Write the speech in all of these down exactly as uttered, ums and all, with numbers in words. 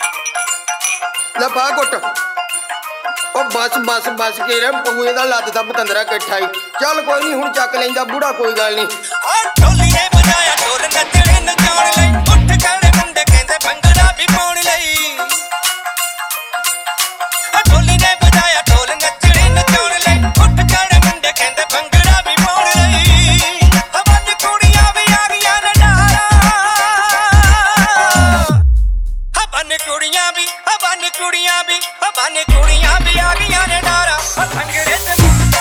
ਲੈ ਪਾ ਘੁੱਟ ਉਹ ਬਸ ਬਸ ਬਸ ਕੇ ਰ ਪੂਏ ਦਾ ਲੱਦ ਦਾ ਪਤੰਦਰਾ ਇਕੱਠਾ ਹੀ ਚੱਲ ਕੋਈ ਨਹੀਂ ਹੁਣ ਚੱਕ ਲੈਂਦਾ ਬੂੜਾ ਕੋਈ ਗੱਲ ਨਹੀਂ ਢੋਲੀ ਨੇ ਵਜਾਇਆ ਢੋਲ ਨੱਚਣੇ ਨਚਾਉਣ ਲਈ ਉੱਠ ਖੜੇ ਮੁੰਡੇ ਕਹਿੰਦੇ ਭੰਗੜਾ ਵੀ ਪਾਉਣ ਲਈ ਢੋਲੀ ਨੇ ਵਜਾਇਆ ਢੋਲ ਨੱਚਣੇ ਨਚਾਉਣ ਲਈ ਉੱਠ ਖੜੇ ਮੁੰਡੇ ਕਹਿੰਦੇ ਭੰਗੜਾ ਵੀ ਪਾਉਣ ਲਈ ਹਵਾਂ ਕੁੜੀਆਂ ਵੀ ਆ ਗਈਆਂ ਨੇ ਡਾਰਾ ਹਵਾਂ ਕੁੜੀਆਂ ਵੀ ਹਵਾਂ ਕੁੜੀਆਂ ਵੀ ਹਵਾਂ ਕੁੜੀਆਂ ਵੀ ਆ ਗਈਆਂ ਨੇ ਡਾਰਾ ਭੰਗੜੇ ਤੇ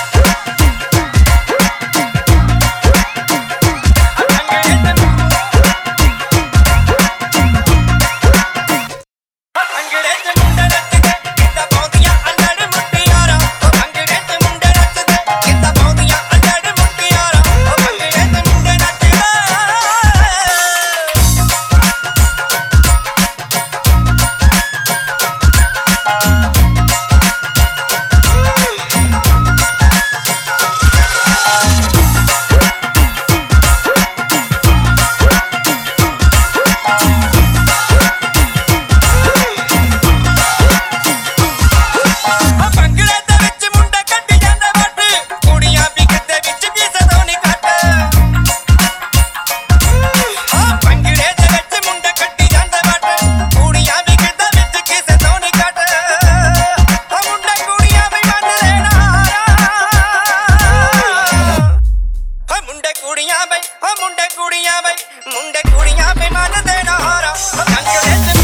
ਮੁੰਡੇ ਕੁੜੀਆਂ ਬੇ ਮੰਨਦੇ ਨਾ ਹਾਰਾ ਭੰਗੜੇ ਤੇ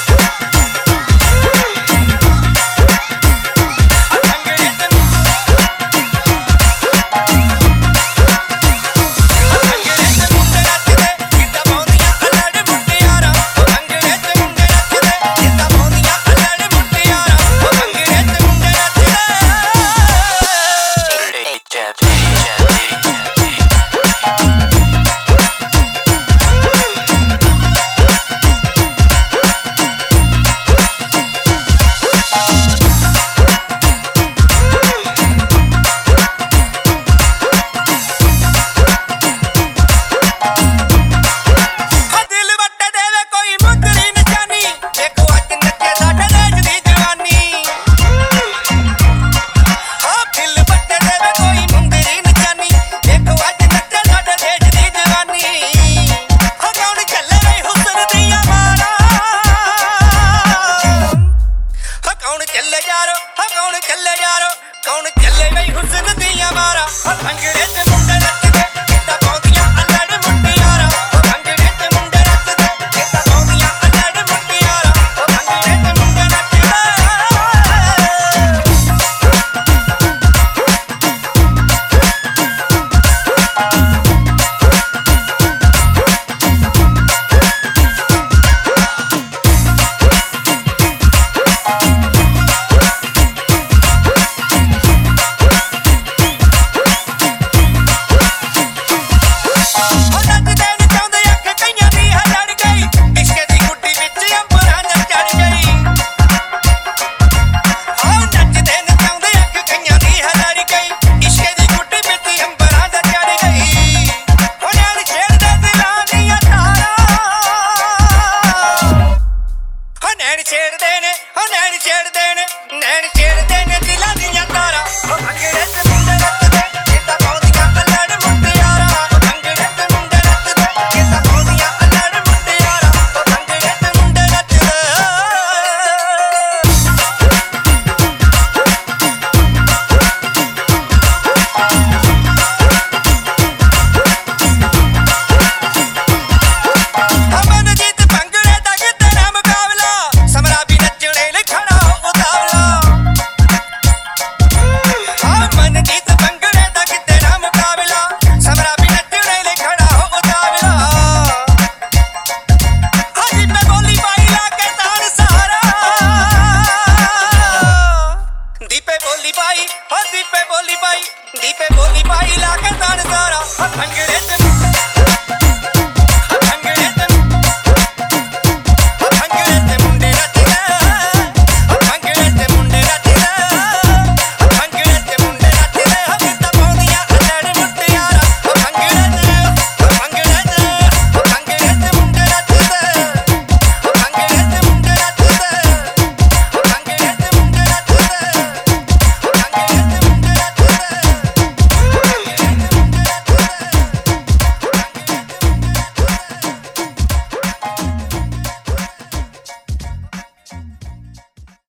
ਕੌਣ ਚੱਲੇ ਬਈ ਹੁਸਨ ਦੀਆਂ ਮਾਰਾਂ ਭੰਗੜੇ ਤੇ ਮੁੰਡੇ ਨੱਚਦੇ ਕਿੱਦਾਂ ਪਾਉਂਦੀਆਂ ਅਲੜ ਮੁੰਡਿਆਰਾਂ ਭੰਗੜੇ ਤੇ ਮੁੰਡੇ ਨੱਚਦੇ ਕਿੱਦਾਂ ਪਾਉਂਦੀਆਂ ਅਲੜ ਮੁੰਡਿਆਰਾਂ ਭੰਗੜੇ ਤੇ ਮੁੰਡੇ ਨੱਚਦੇ ਛੇੜਦੇ ਨੇ ਨੈਣ ਛੇੜਦੇ ਨੇ ਨੈਣ